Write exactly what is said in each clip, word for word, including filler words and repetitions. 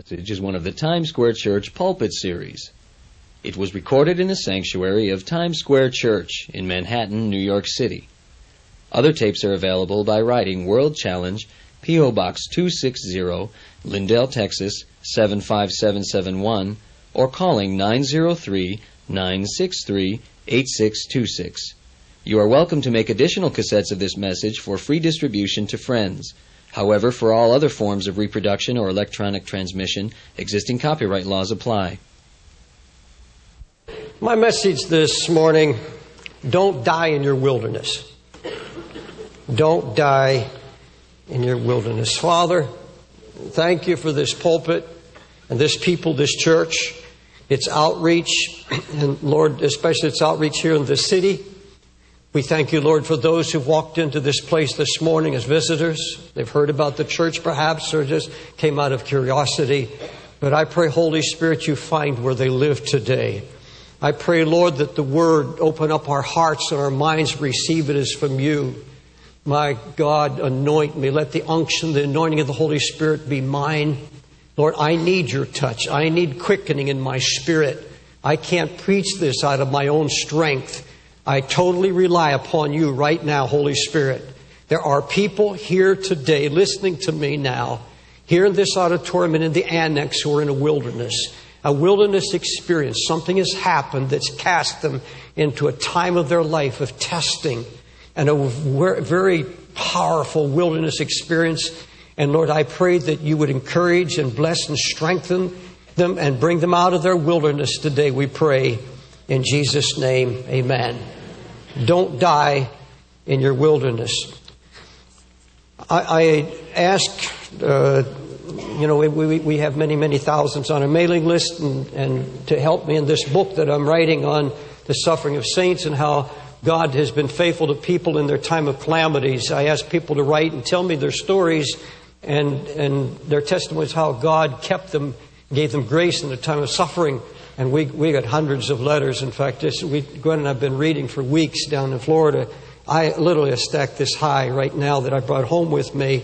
message is one of the Times Square Church Pulpit Series. It was recorded in the sanctuary of Times Square Church in Manhattan, New York City. Other tapes are available by writing World Challenge, P O. Box two sixty, Lindale, Texas seven five seven seven one, or calling nine zero three, nine six three, eight six two six. You are welcome to make additional cassettes of this message for free distribution to friends. However, for all other forms of reproduction or electronic transmission, existing copyright laws apply. My message this morning, don't die in your wilderness. Don't die in your wilderness. Father, thank you for this pulpit and this people, this church, its outreach, and Lord, especially its outreach here in this city. We thank you, Lord, for those who walked into this place this morning as visitors. They've heard about the church perhaps, or just came out of curiosity. But I pray, Holy Spirit, you find where they live today. I pray, Lord, that the Word open up our hearts and our minds, receive it as from you. My God, anoint me. Let the unction, the anointing of the Holy Spirit be mine. Lord, I need your touch. I need quickening in my spirit. I can't preach this out of my own strength. I totally rely upon you right now, Holy Spirit. There are people here today listening to me now, here in this auditorium and in the annex, who are in a wilderness. A wilderness experience. Something has happened that's cast them into a time of their life of testing and a very powerful wilderness experience. And Lord, I pray that you would encourage and bless and strengthen them and bring them out of their wilderness today, we pray. In Jesus' name, amen. Don't die in your wilderness. I, I ask, uh, you know, we, we have many, many thousands on our mailing list, and, and to help me in this book that I'm writing on the suffering of saints and how God has been faithful to people in their time of calamities. I ask people to write and tell me their stories and, and their testimonies, how God kept them, gave them grace in their time of suffering. And we we got hundreds of letters. In fact, this, we, Gwen and I have been reading for weeks down in Florida. I literally have stacked this high right now that I brought home with me.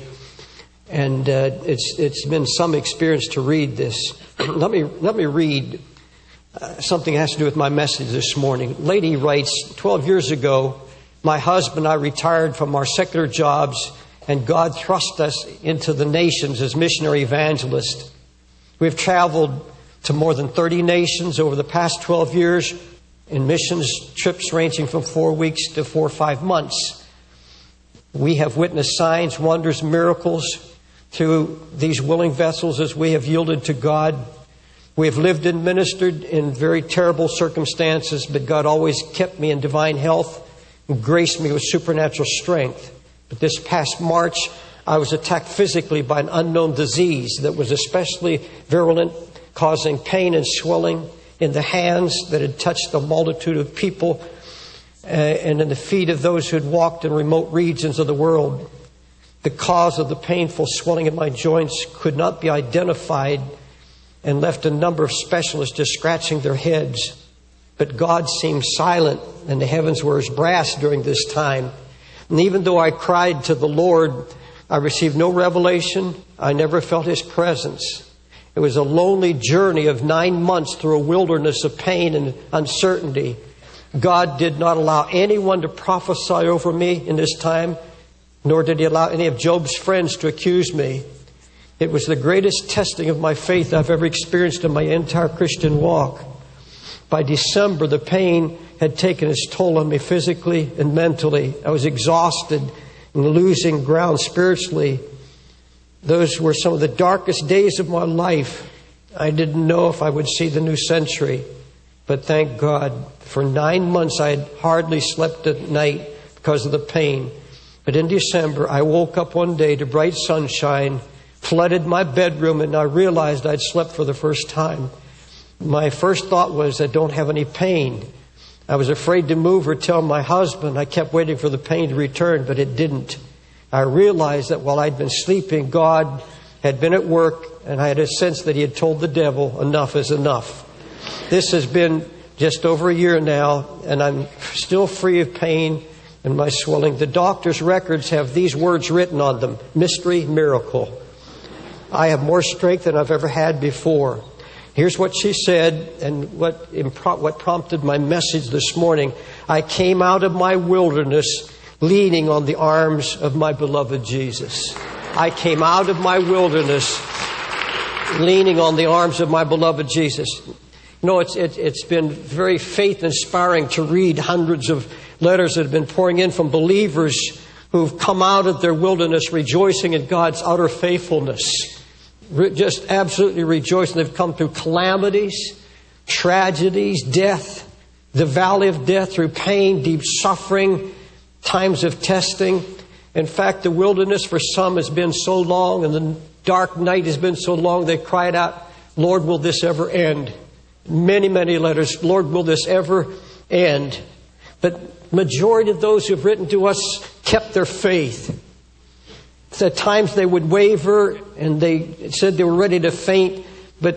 And uh, it's it's been some experience to read this. let me let me read uh, something that has to do with my message this morning. Lady writes, twelve years ago, my husband and I retired from our secular jobs, and God thrust us into the nations as missionary evangelists. We've traveled to more than thirty nations over the past twelve years in missions trips ranging from four weeks to four or five months. We have witnessed signs, wonders, miracles through these willing vessels as we have yielded to God. We have lived and ministered in very terrible circumstances, but God always kept me in divine health and graced me with supernatural strength. But this past March, I was attacked physically by an unknown disease that was especially virulent, causing pain and swelling in the hands that had touched a multitude of people uh, and in the feet of those who had walked in remote regions of the world. The cause of the painful swelling in my joints could not be identified and left a number of specialists just scratching their heads. But God seemed silent and the heavens were as brass during this time. And even though I cried to the Lord, I received no revelation. I never felt His presence. It was a lonely journey of nine months through a wilderness of pain and uncertainty. God did not allow anyone to prophesy over me in this time, nor did He allow any of Job's friends to accuse me. It was the greatest testing of my faith I've ever experienced in my entire Christian walk. By December, the pain had taken its toll on me physically and mentally. I was exhausted and losing ground spiritually. Those were some of the darkest days of my life. I didn't know if I would see the new century. But thank God, for nine months I had hardly slept at night because of the pain. But in December, I woke up one day to bright sunshine, flooded my bedroom, and I realized I'd slept for the first time. My first thought was, I don't have any pain. I was afraid to move or tell my husband. I kept waiting for the pain to return, but it didn't. I realized that while I'd been sleeping, God had been at work, and I had a sense that He had told the devil, enough is enough. This has been just over a year now, and I'm still free of pain and my swelling. The doctor's records have these words written on them: mystery, miracle. I have more strength than I've ever had before. Here's what she said, and what impro- what prompted my message this morning. I came out of my wilderness leaning on the arms of my beloved Jesus. I came out of my wilderness leaning on the arms of my beloved Jesus. You know, it's, it, it's been very faith-inspiring to read hundreds of letters that have been pouring in from believers who've come out of their wilderness rejoicing in God's utter faithfulness. Re- just absolutely rejoicing. They've come through calamities, tragedies, death, the valley of death, through pain, deep suffering, times of testing. In fact, the wilderness for some has been so long, and the dark night has been so long, they cried out, Lord, will this ever end? Many, many letters, Lord, will this ever end? But majority of those who have written to us kept their faith. At times they would waver, and they said they were ready to faint, but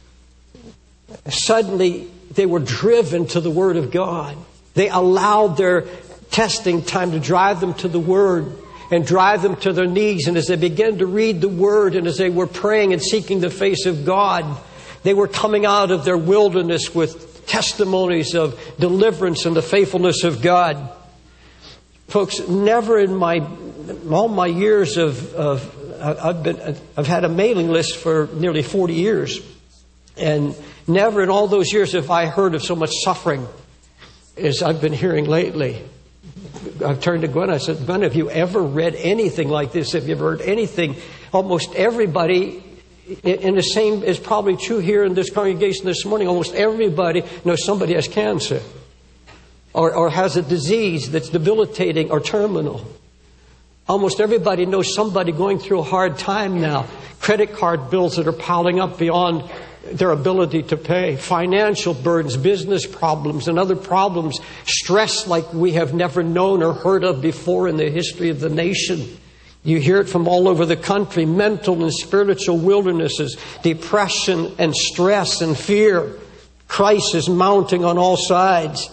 suddenly they were driven to the Word of God. They allowed their testing time to drive them to the Word and drive them to their knees. And as they began to read the Word, and as they were praying and seeking the face of God, they were coming out of their wilderness with testimonies of deliverance and the faithfulness of God. Folks, never in my all my years of, of I've been I've had a mailing list for nearly forty years, and never in all those years have I heard of so much suffering as I've been hearing lately. I've turned to Gwen. I said, Gwen, have you ever read anything like this? Have you ever heard anything? Almost everybody, and the same is probably true here in this congregation this morning, almost everybody knows somebody has cancer or, or has a disease that's debilitating or terminal. Almost everybody knows somebody going through a hard time now. Credit card bills that are piling up beyond their ability to pay, financial burdens, business problems, and other problems, stress like we have never known or heard of before in the history of the nation. You hear it from all over the country, mental and spiritual wildernesses, depression and stress and fear, crisis mounting on all sides.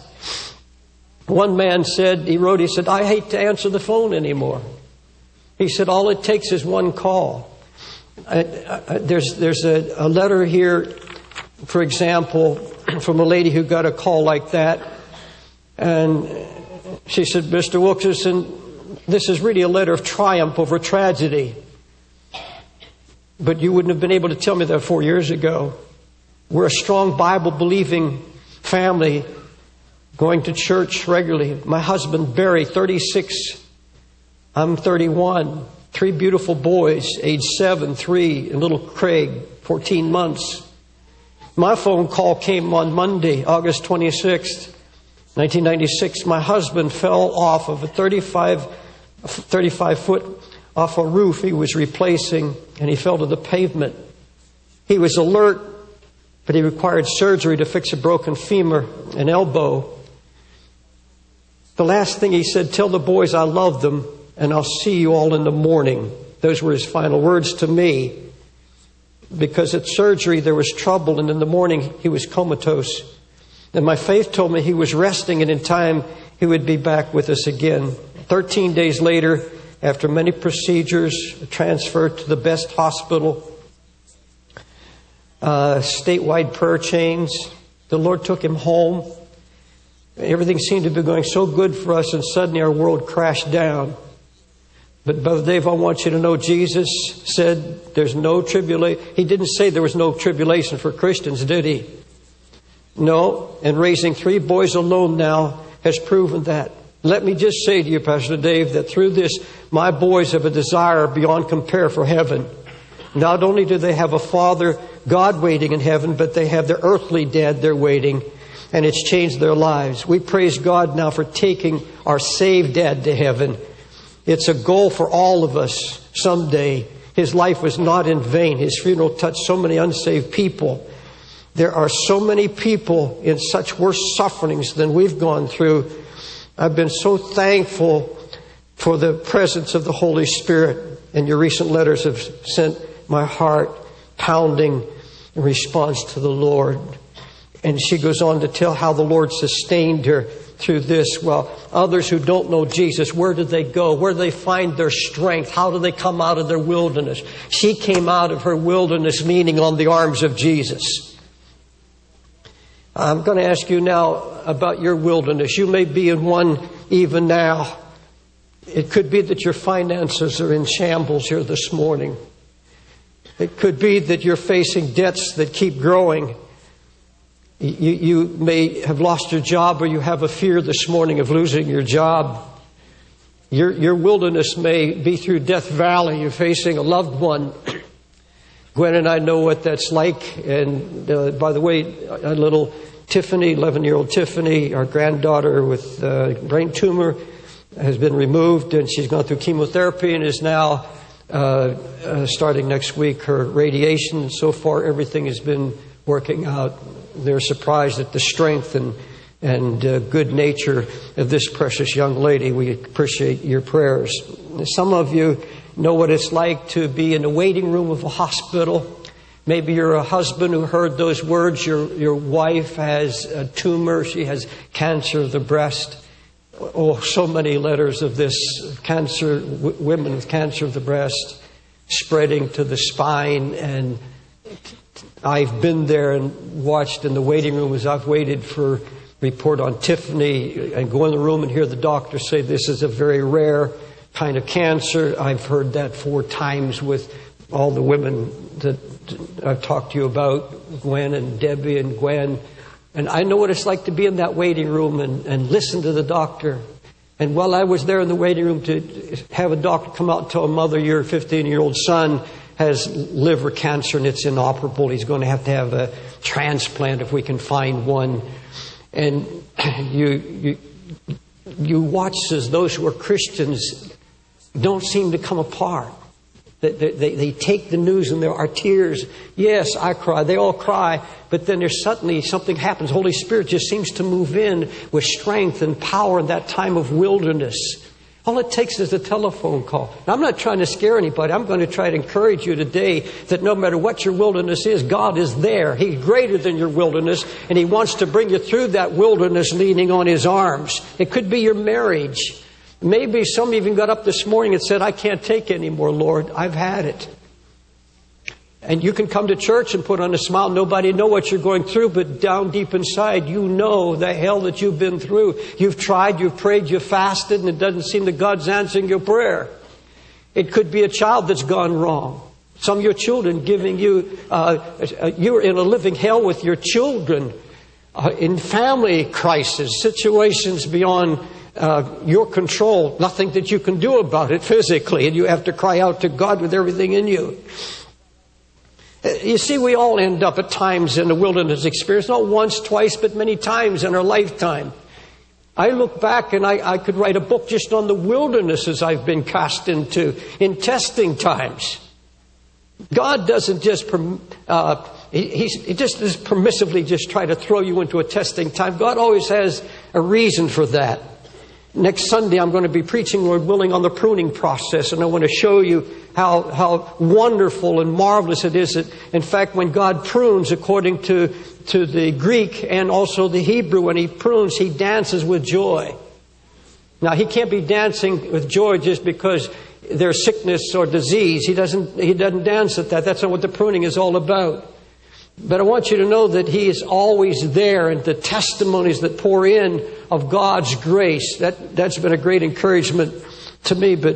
One man said, he wrote, he said, I hate to answer the phone anymore. He said, all it takes is one call. Uh, uh, there's there's a, a letter here, for example, from a lady who got a call like that. And she said, Mister Wilkerson, this is really a letter of triumph over tragedy. But you wouldn't have been able to tell me that four years ago. We're a strong Bible-believing family, going to church regularly. My husband, Barry, thirty-six. I'm thirty-one. Three beautiful boys, age seven, three, and little Craig, fourteen months. My phone call came on Monday, August twenty-sixth, nineteen ninety-six. My husband fell off of a thirty-five, thirty-five foot off a roof he was replacing, and he fell to the pavement. He was alert, but he required surgery to fix a broken femur and elbow. The last thing he said, tell the boys I love them, and I'll see you all in the morning. Those were his final words to me. Because at surgery there was trouble, and in the morning he was comatose. And my faith told me he was resting, and in time he would be back with us again. Thirteen days later, after many procedures, transferred to the best hospital, uh, statewide prayer chains, the Lord took him home. Everything seemed to be going so good for us, and suddenly our world crashed down. But Brother Dave, I want you to know Jesus said there's no tribulation. He didn't say there was no tribulation for Christians, did he? No. And raising three boys alone now has proven that. Let me just say to you, Pastor Dave, that through this, my boys have a desire beyond compare for heaven. Not only do they have a Father, God waiting in heaven, but they have their earthly dad they're waiting, and it's changed their lives. We praise God now for taking our saved dad to heaven. It's a goal for all of us someday. His life was not in vain. His funeral touched so many unsaved people. There are so many people in such worse sufferings than we've gone through. I've been so thankful for the presence of the Holy Spirit, and your recent letters have sent my heart pounding in response to the Lord. And she goes on to tell how the Lord sustained her through this. Well, others who don't know Jesus, where do they go? Where do they find their strength? How do they come out of their wilderness? She came out of her wilderness leaning on the arms of Jesus. I'm going to ask you now about your wilderness. You may be in one even now. It could be that your finances are in shambles here this morning. It could be that you're facing debts that keep growing. You, you may have lost your job, or you have a fear this morning of losing your job. Your, your wilderness may be through Death Valley. You're facing a loved one. Gwen and I know what that's like. And uh, by the way, a little Tiffany, eleven-year-old Tiffany, our granddaughter with a brain tumor, has been removed, and she's gone through chemotherapy and is now uh, uh, starting next week her radiation. So far, everything has been working out. They're surprised at the strength and and uh, good nature of this precious young lady. We appreciate your prayers. Some of you know what it's like to be in the waiting room of a hospital. Maybe you're a husband who heard those words. Your your wife has a tumor. She has cancer of the breast. Oh, so many letters of this cancer, w- women with cancer of the breast, spreading to the spine. And I've been there and watched in the waiting room as I've waited for report on Tiffany, and go in the room and hear the doctor say this is a very rare kind of cancer. I've heard that four times with all the women that I've talked to you about, Gwen and Debbie and Gwen. And I know what it's like to be in that waiting room and, and listen to the doctor. And while I was there in the waiting room to have a doctor come out and tell a mother, your fifteen-year-old son has liver cancer and it's inoperable. He's going to have to have a transplant if we can find one. And you you you watch as those who are Christians don't seem to come apart. They, they, they take the news and there are tears. Yes, I cry. They all cry. But then there's suddenly something happens. Holy Spirit just seems to move in with strength and power in that time of wilderness. All it takes is a telephone call. Now, I'm not trying to scare anybody. I'm going to try to encourage you today that no matter what your wilderness is, God is there. He's greater than your wilderness, and He wants to bring you through that wilderness leaning on His arms. It could be your marriage. Maybe some even got up this morning and said, I can't take it anymore, Lord. I've had it. And you can come to church and put on a smile. Nobody know what you're going through, but down deep inside, you know the hell that you've been through. You've tried, you've prayed, you've fasted, and it doesn't seem that God's answering your prayer. It could be a child that's gone wrong. Some of your children giving you, uh, you're in a living hell with your children, uh, in family crisis, situations beyond Uh, your control, nothing that you can do about it physically, and you have to cry out to God with everything in you. You see, we all end up at times in a wilderness experience, not once, twice, but many times in our lifetime. I look back and I, I could write a book just on the wildernesses I've been cast into in testing times. God doesn't just uh, he, he just doesn't permissively just try to throw you into a testing time. God always has a reason for that. Next Sunday, I'm going to be preaching, Lord willing, on the pruning process. And I want to show you how, how wonderful and marvelous it is that, in fact, when God prunes, according to, to the Greek and also the Hebrew, when He prunes, He dances with joy. Now, He can't be dancing with joy just because there's sickness or disease. He doesn't, He doesn't dance at that. That's not what the pruning is all about. But I want you to know that He is always there, and the testimonies that pour in of God's grace, that, that's been a great encouragement to me. But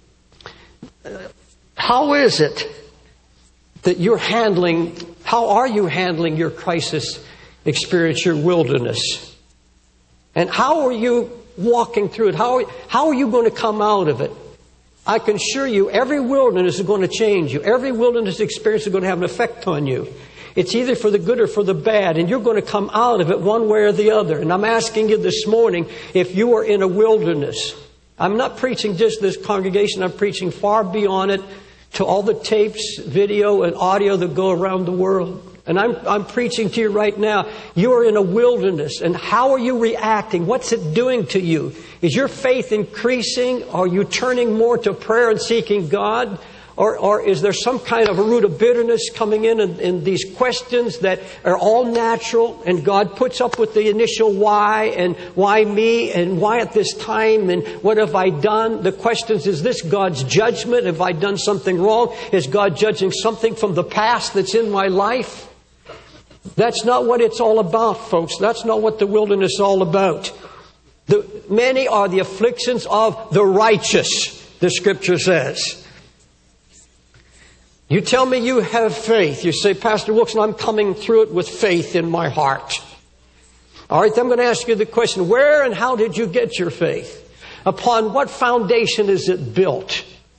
how is it that you're handling, how are you handling your crisis experience, your wilderness? And how are you walking through it? How, how are you going to come out of it? I can assure you, every wilderness is going to change you. Every wilderness experience is going to have an effect on you. It's either for the good or for the bad, and you're going to come out of it one way or the other. And I'm asking you this morning, if you are in a wilderness, I'm not preaching just this congregation, I'm preaching far beyond it to all the tapes, video, and audio that go around the world. And I'm, I'm preaching to you right now. You're in a wilderness, and how are you reacting? What's it doing to you? Is your faith increasing? Are you turning more to prayer and seeking God? Or, or is there some kind of a root of bitterness coming in, in in these questions that are all natural, and God puts up with the initial why, and why me, and why at this time, and what have I done? The questions, is this God's judgment? Have I done something wrong? Is God judging something from the past that's in my life? That's not what it's all about, folks. That's not what the wilderness is all about. The, many are the afflictions of the righteous, the Scripture says. You tell me you have faith. You say, Pastor Wilson, I'm coming through it with faith in my heart. All right, I'm going to ask you the question, where and how did you get your faith? Upon what foundation is it built?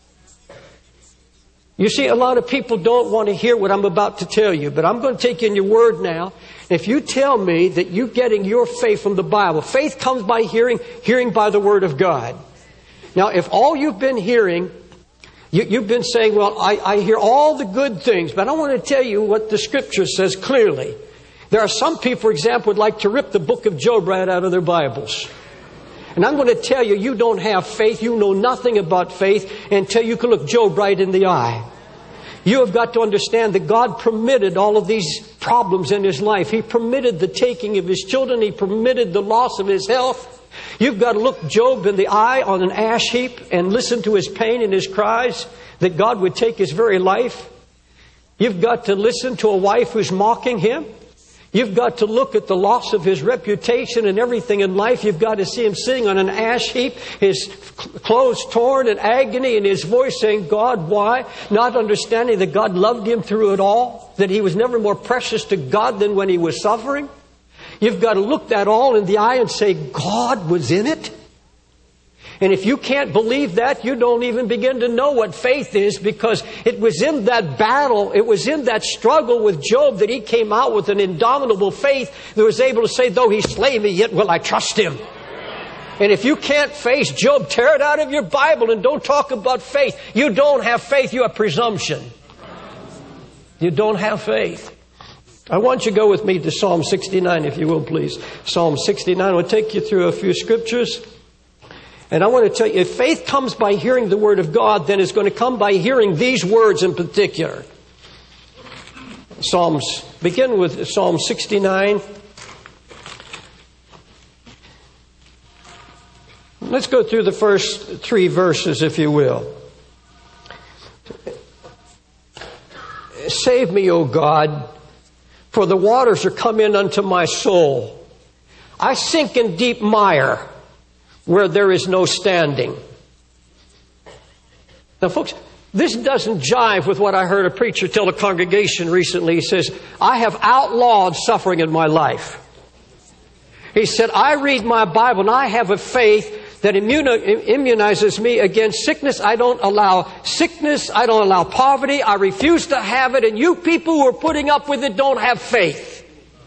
You see, a lot of people don't want to hear what I'm about to tell you, but I'm going to take you in your word now. If you tell me that you're getting your faith from the Bible, faith comes by hearing, hearing by the Word of God. Now, if all you've been hearing, you, you've been saying, well, I, I hear all the good things, but I want to tell you what the Scripture says clearly. There are some people, for example, would like to rip the book of Job right out of their Bibles. And I'm going to tell you, you don't have faith, you know nothing about faith until you can look Job right in the eye. You have got to understand that God permitted all of these problems in his life. He permitted the taking of his children. He permitted the loss of his health. You've got to look Job in the eye on an ash heap and listen to his pain and his cries that God would take his very life. You've got to listen to a wife who's mocking him. You've got to look at the loss of his reputation and everything in life. You've got to see him sitting on an ash heap, his clothes torn in agony, and his voice saying, God, why? Not understanding that God loved him through it all, that he was never more precious to God than when he was suffering. You've got to look that all in the eye and say, God was in it. And if you can't believe that, you don't even begin to know what faith is, because it was in that battle, it was in that struggle with Job that he came out with an indomitable faith that was able to say, though he slay me, yet will I trust him. And if you can't face Job, tear it out of your Bible and don't talk about faith. You don't have faith, you have presumption. You don't have faith. I want you to go with me to Psalm sixty-nine, if you will, please. Psalm sixty-nine will take you through a few scriptures. And I want to tell you, if faith comes by hearing the Word of God, then it's going to come by hearing these words in particular. Psalms, begin with Psalm sixty-nine. Let's go through the first three verses, if you will. Save me, O God, for the waters are come in unto my soul. I sink in deep mire, where there is no standing. Now, folks, this doesn't jive with what I heard a preacher tell a congregation recently. He says, I have outlawed suffering in my life. He said, I read my Bible and I have a faith that immunizes me against sickness. I don't allow sickness. I don't allow poverty. I refuse to have it. And you people who are putting up with it don't have faith.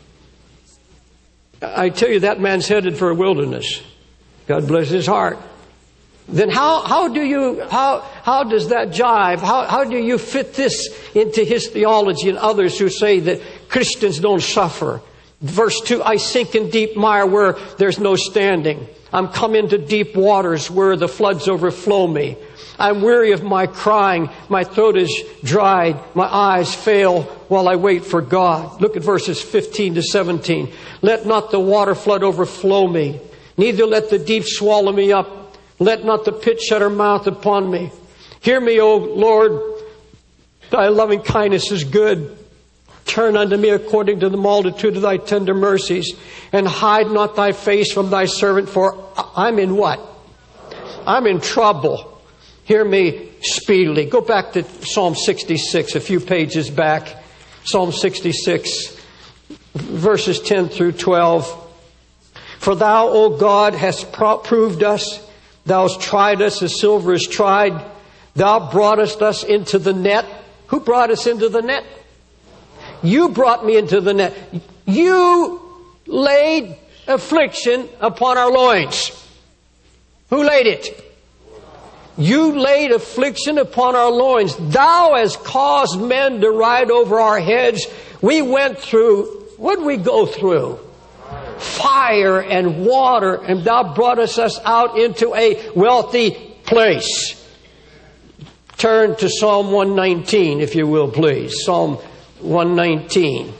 I tell you, that man's headed for a wilderness. God bless his heart. Then how, how do you, how, how does that jive? How, how do you fit this into his theology and others who say that Christians don't suffer? Verse two, I sink in deep mire where there's no standing. I'm come into deep waters where the floods overflow me. I'm weary of my crying. My throat is dried. My eyes fail while I wait for God. Look at verses fifteen to seventeen. Let not the water flood overflow me. Neither let the deep swallow me up. Let not the pit shut her mouth upon me. Hear me, O Lord. Thy loving kindness is good. Turn unto me according to the multitude of thy tender mercies. And hide not thy face from thy servant, for I'm in what? I'm in trouble. Hear me speedily. Go back to Psalm sixty-six, a few pages back. Psalm sixty-six, verses ten through twelve. For thou, O God, hast proved us. Thou hast tried us as silver is tried. Thou broughtest us into the net. Who brought us into the net? You brought me into the net. You laid affliction upon our loins. Who laid it? You laid affliction upon our loins. Thou hast caused men to ride over our heads. We went through, what did we go through? Fire and water, and thou broughtest us out into a wealthy place. turn to Psalm one nineteen, if you will, please. Psalm one nineteen.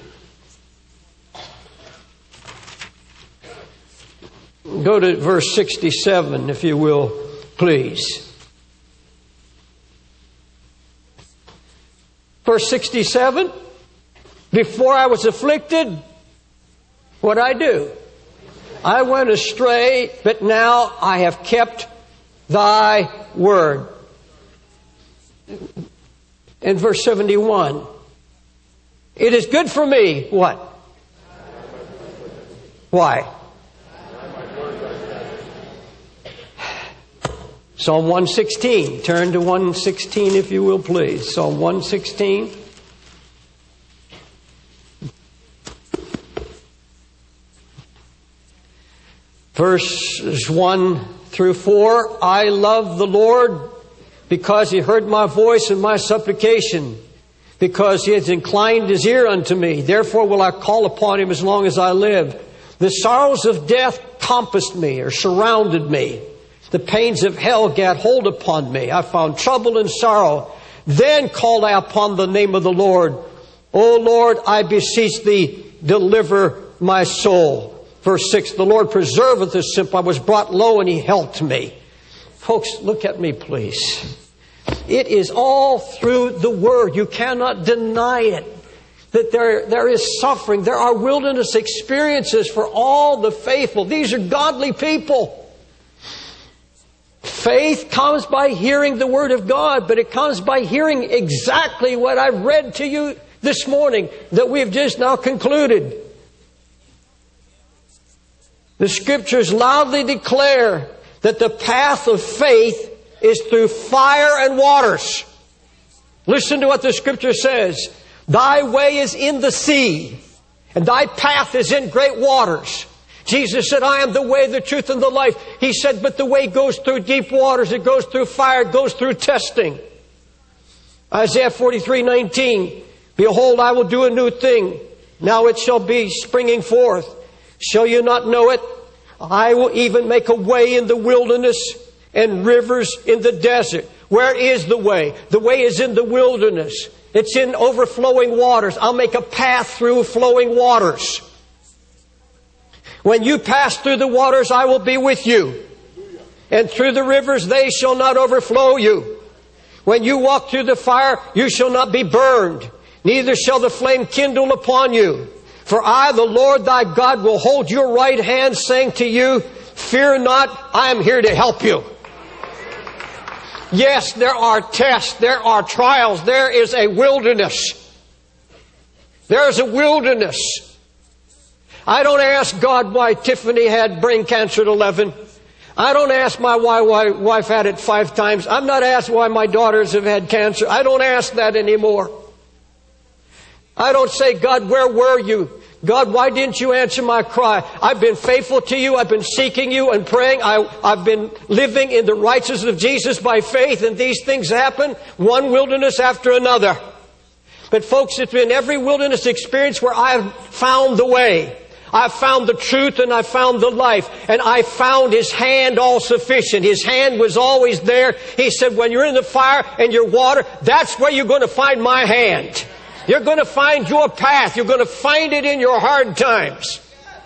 Go to verse sixty-seven, if you will, please. Verse sixty-seven. Before I was afflicted, what'd I do? I went astray, but now I have kept thy word. In verse seventy-one. It is good for me. What? Why? Psalm one sixteen. Turn to one sixteen, if you will, please. Psalm one sixteen. Verses one through four. I love the Lord because He heard my voice and my supplication, because He has inclined His ear unto me. Therefore will I call upon Him as long as I live. The sorrows of death compassed me, or surrounded me. The pains of hell gat hold upon me. I found trouble and sorrow. Then called I upon the name of the Lord. O Lord, I beseech Thee, deliver my soul. Verse six, the Lord preserveth the simple. I was brought low and He helped me. Folks, look at me, please. It is all through the Word. You cannot deny it. That there, there is suffering. There are wilderness experiences for all the faithful. These are godly people. Faith comes by hearing the Word of God, but it comes by hearing exactly what I've read to you this morning, that we've just now concluded. The Scriptures loudly declare that the path of faith is through fire and waters. Listen to what the Scripture says. Thy way is in the sea, and thy path is in great waters. Jesus said, I am the way, the truth, and the life. He said, but the way goes through deep waters. It goes through fire. It goes through testing. Isaiah forty-three nineteen. Behold, I will do a new thing. Now it shall be springing forth. Shall you not know it? I will even make a way in the wilderness and rivers in the desert. Where is the way? The way is in the wilderness. It's in overflowing waters. I'll make a path through flowing waters. When you pass through the waters, I will be with you. And through the rivers, they shall not overflow you. When you walk through the fire, you shall not be burned. Neither shall the flame kindle upon you. For I, the Lord thy God, will hold your right hand, saying to you, fear not, I am here to help you. Yes, there are tests, there are trials, there is a wilderness. There is a wilderness. I don't ask God why Tiffany had brain cancer at eleven. I don't ask my why my wife had it five times. I'm not asked why my daughters have had cancer. I don't ask that anymore. I don't say, God, where were you? God, why didn't you answer my cry? I've been faithful to you. I've been seeking you and praying. I, I've been living in the righteousness of Jesus by faith, and these things happen, one wilderness after another. But folks, it's been every wilderness experience where I've found the way. I've found the truth and I've found the life. And I found His hand all sufficient. His hand was always there. He said, when you're in the fire and your water, that's where you're going to find my hand. You're going to find your path. You're going to find it in your hard times.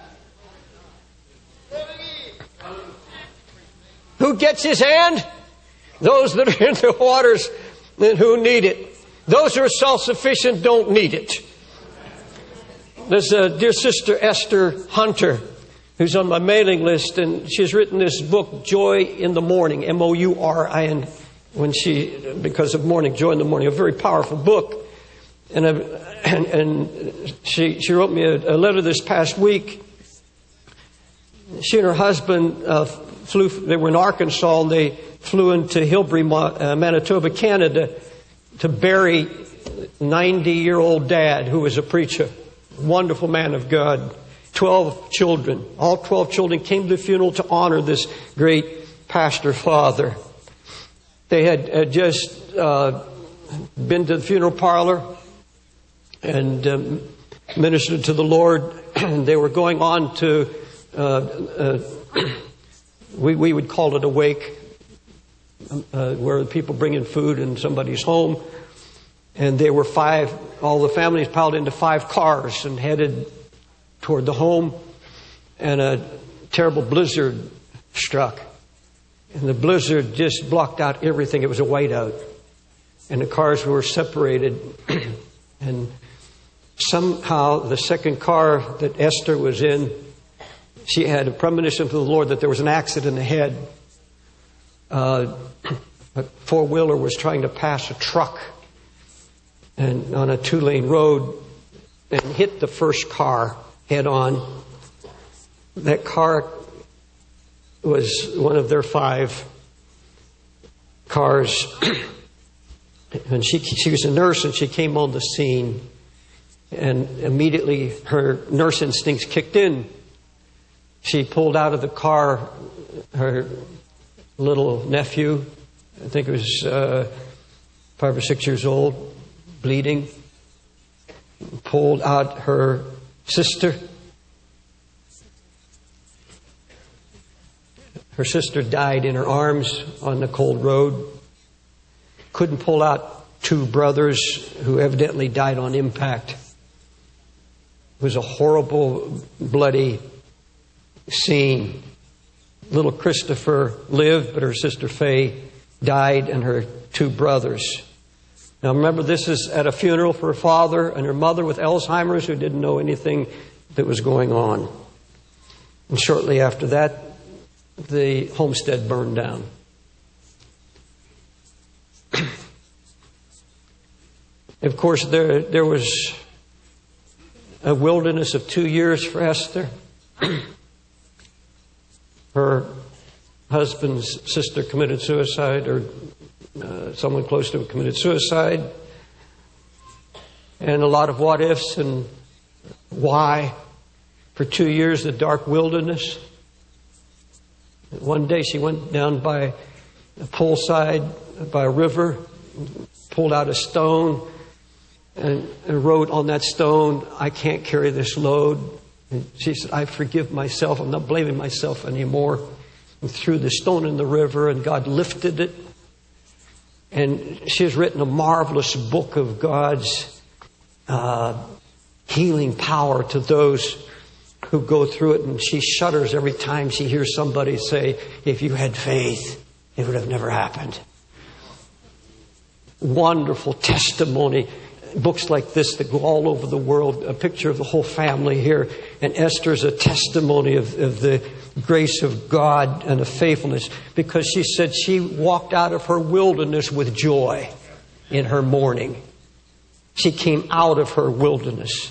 Who gets His hand? Those that are in the waters and who need it. Those who are self-sufficient don't need it. There's a dear sister, Esther Hunter, who's on my mailing list, and she's written this book, Joy in the Morning, M O U R I N, when she, because of morning, Joy in the Morning, a very powerful book. And, and, and she, she wrote me a, a letter this past week. She and her husband uh, flew, they were in Arkansas, and they flew into Hillbury, uh, Manitoba, Canada, to bury ninety-year-old dad who was a preacher. Wonderful man of God. Twelve children. All twelve children came to the funeral to honor this great pastor father. They had, had just uh, been to the funeral parlor and um, ministered to the Lord. And they were going on to, uh, uh, we, we would call it a wake. uh, where people bring in food in somebody's home. And they were five, all the families piled into five cars and headed toward the home. And a terrible blizzard struck. And the blizzard just blocked out everything. It was a whiteout. And the cars were separated. And somehow the second car that Esther was in, she had a premonition from the Lord that there was an accident ahead. Uh, a four-wheeler was trying to pass a truck and on a two-lane road and hit the first car head on. That car was one of their five cars. And she she was a nurse, and she came on the scene. And immediately her nurse instincts kicked in. She pulled out of the car her little nephew. I think it was uh, five or six years old, bleeding. Pulled out her sister. Her sister died in her arms on the cold road. Couldn't pull out two brothers who evidently died on impact. It was a horrible, bloody scene. Little Christopher lived, but her sister Faye died, and her two brothers. Now remember, this is at a funeral for her father and her mother with Alzheimer's, who didn't know anything that was going on. And shortly after that, the homestead burned down. Of course, there there was a wilderness of two years for Esther. Her husband's sister committed suicide, or uh, someone close to it committed suicide. And a lot of what ifs and why. For two years, the dark wilderness. One day she went down by a poolside, by a river, pulled out a stone, and, and wrote on that stone, "I can't carry this load." And she said, "I forgive myself. I'm not blaming myself anymore." And threw the stone in the river, and God lifted it. And she has written a marvelous book of God's uh, healing power to those who go through it. And she shudders every time she hears somebody say, "If you had faith, it would have never happened." Wonderful testimony. Books like this that go all over the world. A picture of the whole family here. And Esther's a testimony of, of the grace of God and of faithfulness. Because she said she walked out of her wilderness with joy in her mourning. She came out of her wilderness.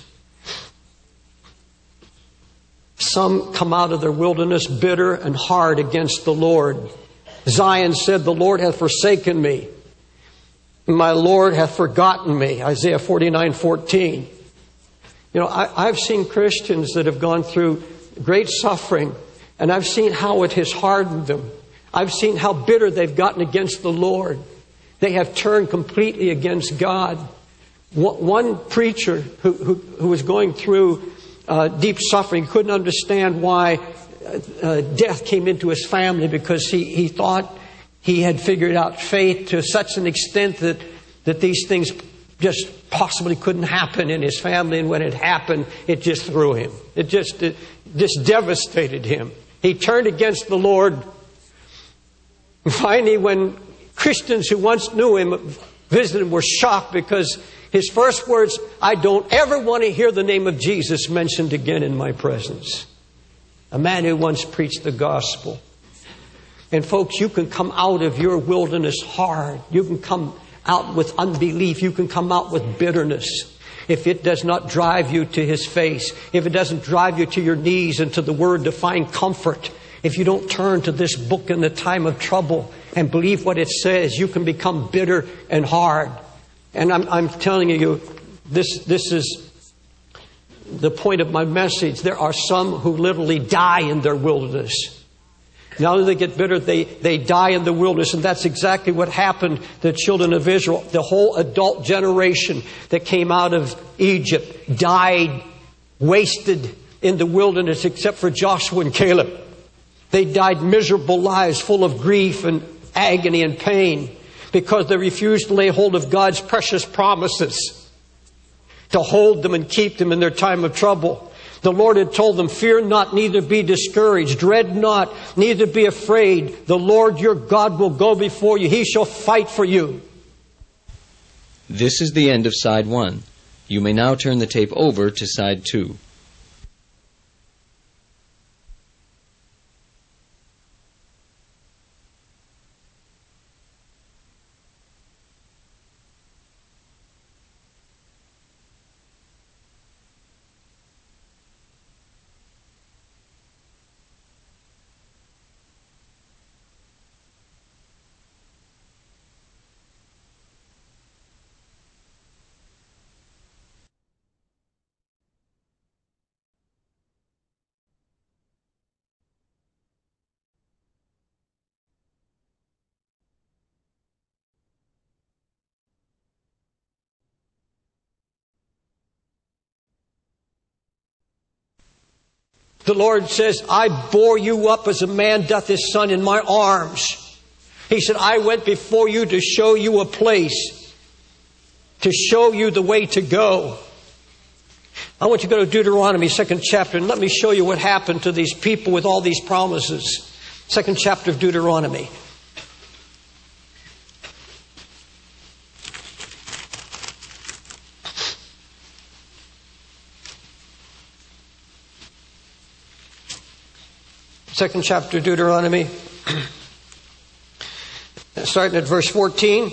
Some come out of their wilderness bitter and hard against the Lord. Zion said, "The Lord hath forsaken me. My Lord hath forgotten me." Isaiah forty-nine fourteen. You know, I, I've seen Christians that have gone through great suffering, and I've seen how it has hardened them. I've seen how bitter they've gotten against the Lord. They have turned completely against God. One preacher who, who, who was going through uh, deep suffering couldn't understand why uh, death came into his family, because he, he thought he had figured out faith to such an extent that, that these things just possibly couldn't happen in his family. And when it happened, it just threw him. It just, it just devastated him. He turned against the Lord. And finally, when Christians who once knew him visited him, were shocked because his first words, "I don't ever want to hear the name of Jesus mentioned again in my presence." A man who once preached the gospel. And folks, you can come out of your wilderness hard. You can come out with unbelief. You can come out with bitterness. If it does not drive you to His face, if it doesn't drive you to your knees and to the Word to find comfort, if you don't turn to this book in the time of trouble and believe what it says, you can become bitter and hard. And I'm, I'm telling you, this, this is the point of my message. There are some who literally die in their wilderness. Not only do they get bitter, they, they die in the wilderness. And that's exactly what happened to the children of Israel. The whole adult generation that came out of Egypt died, wasted in the wilderness, except for Joshua and Caleb. They died miserable lives full of grief and agony and pain because they refused to lay hold of God's precious promises, to hold them and keep them in their time of trouble. The Lord had told them, fear not, neither be discouraged. Dread not, neither be afraid. The Lord your God will go before you. He shall fight for you. This is the end of side one. You may now turn the tape over to side two. The Lord says, I bore you up as a man doth his son in my arms. He said, I went before you to show you a place, to show you the way to go. I want you to go to Deuteronomy, second chapter, and let me show you what happened to these people with all these promises. Second chapter of Deuteronomy. Second chapter of Deuteronomy, starting at verse fourteen.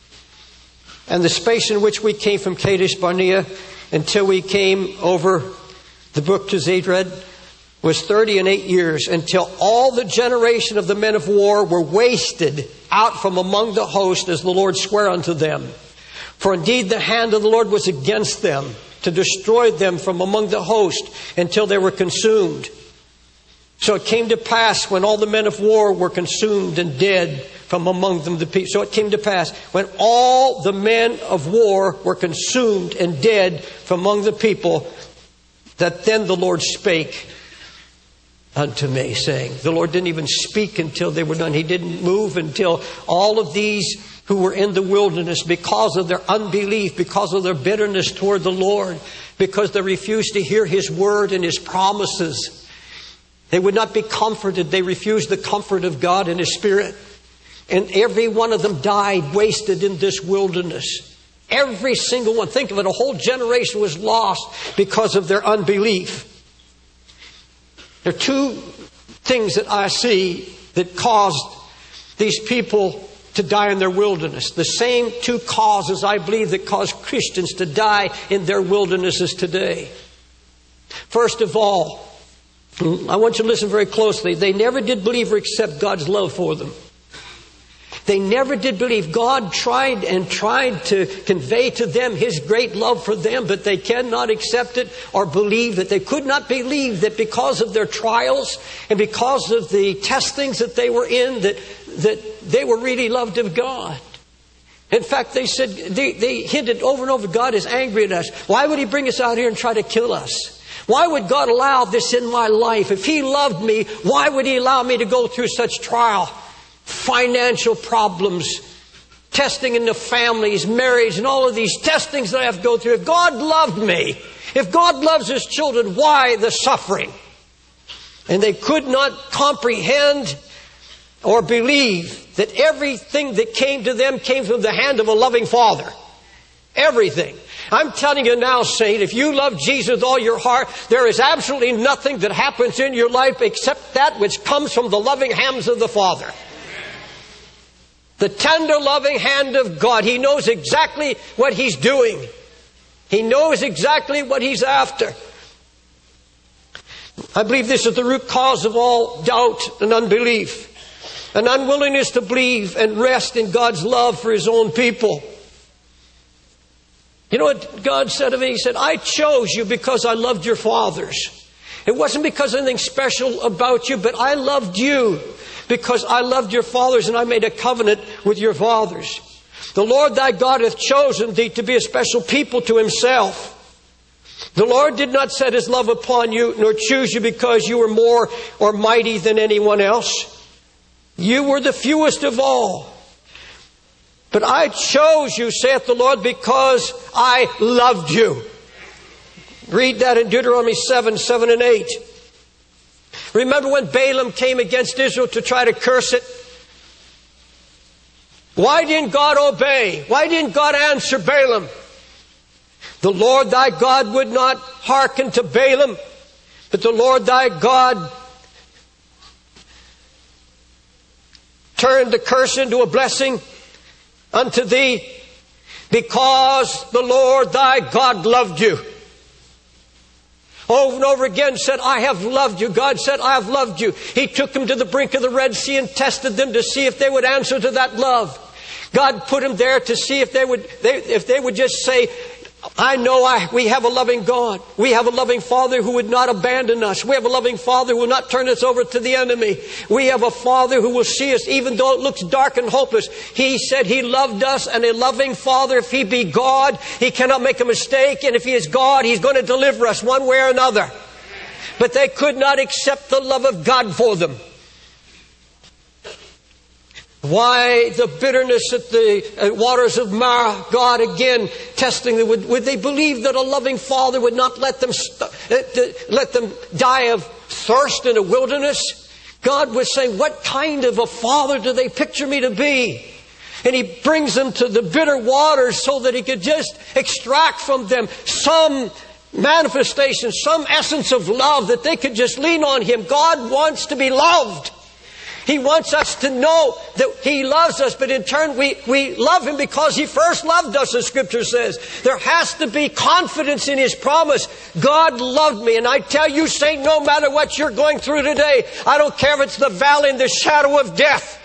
And the space in which we came from Kadesh Barnea until we came over the brook to Zedred was thirty and eight years, until all the generation of the men of war were wasted out from among the host, as the Lord sware unto them. For indeed the hand of the Lord was against them, to destroy them from among the host, until they were consumed. So it came to pass when all the men of war were consumed and dead from among them the people. So it came to pass when all the men of war were consumed and dead from among the people, that then the Lord spake unto me, saying, the Lord didn't even speak until they were done. He didn't move until all of these who were in the wilderness, because of their unbelief, because of their bitterness toward the Lord, because they refused to hear His word and His promises. They would not be comforted. They refused the comfort of God and His Spirit. And every one of them died, wasted in this wilderness. Every single one. Think of it. A whole generation was lost because of their unbelief. There are two things that I see that caused these people to die in their wilderness. The same two causes, I believe, that cause Christians to die in their wildernesses today. First of all, I want you to listen very closely. They never did believe or accept God's love for them. They never did believe. God tried and tried to convey to them His great love for them, but they cannot accept it or believe it. They could not believe that because of their trials and because of the testings that they were in, that, that they were really loved of God. In fact, they said, they, they hinted over and over, God is angry at us. Why would He bring us out here and try to kill us? Why would God allow this in my life? If He loved me, why would He allow me to go through such trial? Financial problems, testing in the families, marriage, and all of these testings that I have to go through. If God loved me, if God loves His children, why the suffering? And they could not comprehend or believe that everything that came to them came from the hand of a loving Father. Everything. I'm telling you now, saint, if you love Jesus with all your heart, there is absolutely nothing that happens in your life except that which comes from the loving hands of the Father. The tender, loving hand of God. He knows exactly what He's doing. He knows exactly what He's after. I believe this is the root cause of all doubt and unbelief. An unwillingness to believe and rest in God's love for His own people. You know what God said to me? He said, I chose you because I loved your fathers. It wasn't because of anything special about you, but I loved you because I loved your fathers and I made a covenant with your fathers. The Lord thy God hath chosen thee to be a special people to Himself. The Lord did not set His love upon you nor choose you because you were more or mighty than anyone else. You were the fewest of all. But I chose you, saith the Lord, because I loved you. Read that in Deuteronomy seven, seven and eight. Remember when Balaam came against Israel to try to curse it? Why didn't God obey? Why didn't God answer Balaam? The Lord thy God would not hearken to Balaam, but the Lord thy God turned the curse into a blessing unto thee, because the Lord thy God loved you. Over and over again said, I have loved you. God said, I have loved you. He took them to the brink of the Red Sea and tested them to see if they would answer to that love. God put them there to see if they would, they, if they would just say, I know I, we have a loving God. We have a loving Father who would not abandon us. We have a loving Father who will not turn us over to the enemy. We have a Father who will see us even though it looks dark and hopeless. He said He loved us, and a loving Father, if He be God, He cannot make a mistake. And if He is God, He's going to deliver us one way or another. But they could not accept the love of God for them. Why the bitterness at the waters of Marah? God again testing them. Would, would they believe that a loving Father would not let them st- let them die of thirst in a wilderness? God was saying, what kind of a Father do they picture me to be? And He brings them to the bitter waters so that He could just extract from them some manifestation, some essence of love, that they could just lean on Him. God wants to be loved. He wants us to know that He loves us, but in turn we, we love Him because He first loved us, as Scripture says. There has to be confidence in His promise. God loved me. And I tell you, saint, no matter what you're going through today, I don't care if it's the valley in the shadow of death,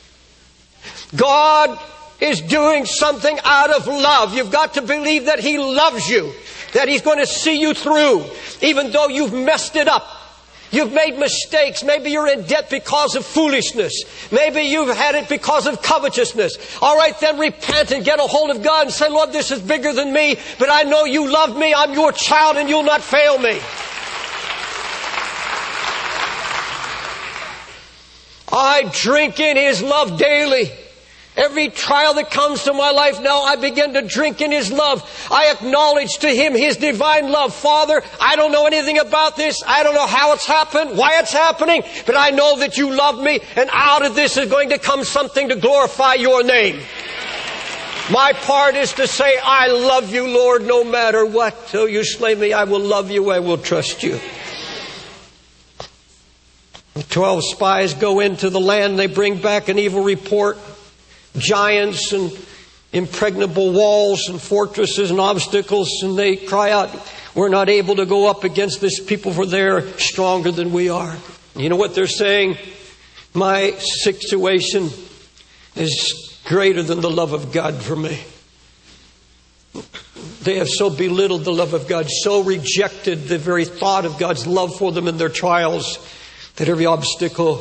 God is doing something out of love. You've got to believe that He loves you, that He's going to see you through, even though you've messed it up. You've made mistakes. Maybe you're in debt because of foolishness. Maybe you've had it because of covetousness. All right, then repent and get a hold of God and say, Lord, this is bigger than me, but I know You love me. I'm Your child and You'll not fail me. I drink in His love daily. Every trial that comes to my life now, I begin to drink in His love. I acknowledge to Him His divine love. Father, I don't know anything about this. I don't know how it's happened, why it's happening, but I know that You love me, and out of this is going to come something to glorify Your name. My part is to say, I love You, Lord, no matter what. Till You slay me, I will love You, I will trust You. The twelve spies go into the land. They bring back an evil report. Giants and impregnable walls and fortresses and obstacles, and they cry out, we're not able to go up against this people, for they're stronger than we are. You know what they're saying? My situation is greater than the love of God for me. They have so belittled the love of God, so rejected the very thought of God's love for them in their trials, that every obstacle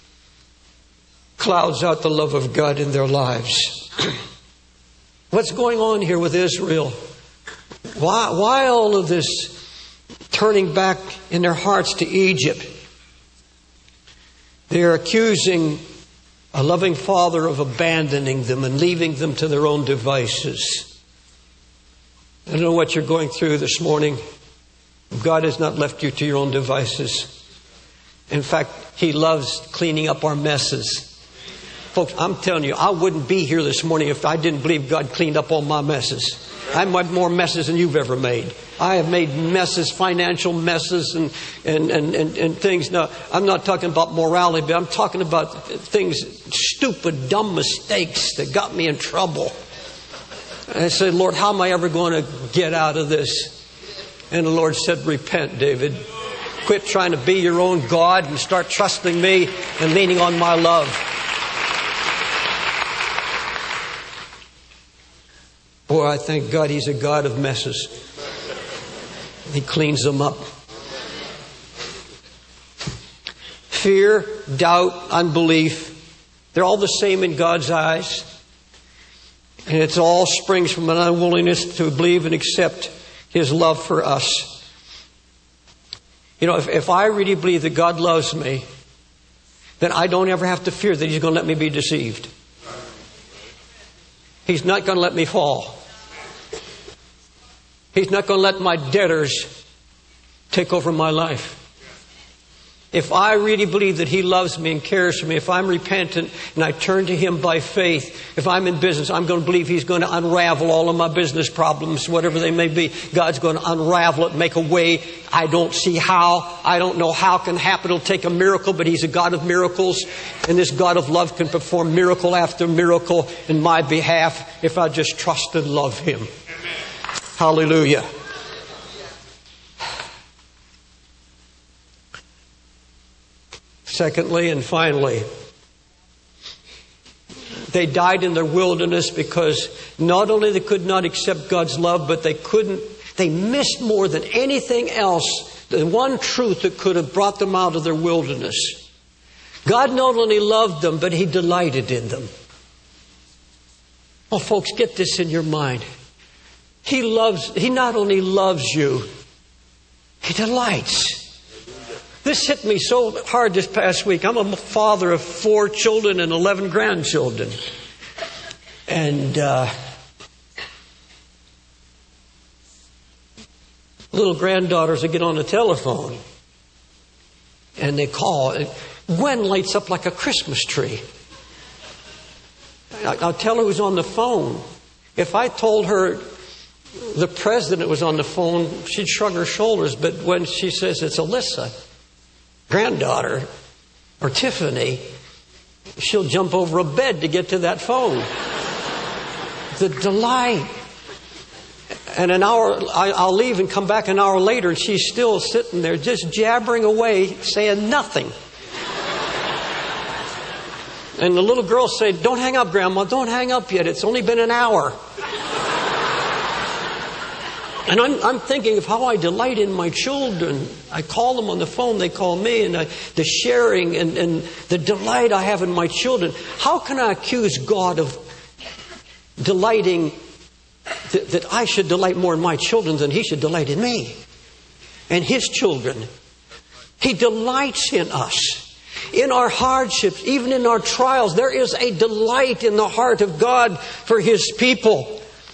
clouds out the love of God in their lives. What's going on here with Israel? Why, why all of this turning back in their hearts to Egypt? They're accusing a loving Father of abandoning them and leaving them to their own devices. I don't know what you're going through this morning. God has not left you to your own devices. In fact, He loves cleaning up our messes. Folks, I'm telling you, I wouldn't be here this morning if I didn't believe God cleaned up all my messes. I made more messes than you've ever made. I have made messes, financial messes and, and, and, and, and things. Now, I'm not talking about morality, but I'm talking about things, stupid, dumb mistakes that got me in trouble. And I said, Lord, how am I ever going to get out of this? And the Lord said, repent, David. Quit trying to be your own God and start trusting me and leaning on my love. Boy, I thank God He's a God of messes. He cleans them up. Fear, doubt, unbelief, they're all the same in God's eyes. And it's all springs from an unwillingness to believe and accept His love for us. You know, if, if I really believe that God loves me, then I don't ever have to fear that He's going to let me be deceived. He's not going to let me fall. He's not going to let my debtors take over my life. If I really believe that He loves me and cares for me, if I'm repentant and I turn to Him by faith, if I'm in business, I'm going to believe He's going to unravel all of my business problems, whatever they may be. God's going to unravel it, make a way. I don't see how. I don't know how it can happen. It'll take a miracle, but He's a God of miracles. And this God of love can perform miracle after miracle in my behalf if I just trust and love Him. Hallelujah. Secondly and finally, they died in their wilderness because not only they could not accept God's love, but they couldn't, they missed more than anything else the one truth that could have brought them out of their wilderness. God not only loved them, but He delighted in them. Oh, folks, get this in your mind. He loves, He not only loves you, He delights. This hit me so hard this past week. I'm a father of four children and eleven grandchildren. And uh, little granddaughters that get on the telephone and they call. And Gwen lights up like a Christmas tree. I'll tell her who's on the phone. If I told her the president was on the phone, she'd shrug her shoulders. But when she says it's Alyssa, granddaughter, or Tiffany, she'll jump over a bed to get to that phone. The delight. And an hour, I'll leave and come back an hour later and she's still sitting there just jabbering away, saying nothing. And the little girl said, "Don't hang up, Grandma, don't hang up yet. It's only been an hour." And I'm, I'm thinking of how I delight in my children. I call them on the phone, they call me, and I, the sharing and, and the delight I have in my children. How can I accuse God of delighting, th- that I should delight more in my children than He should delight in me and His children? He delights in us. In our hardships, even in our trials, there is a delight in the heart of God for His people.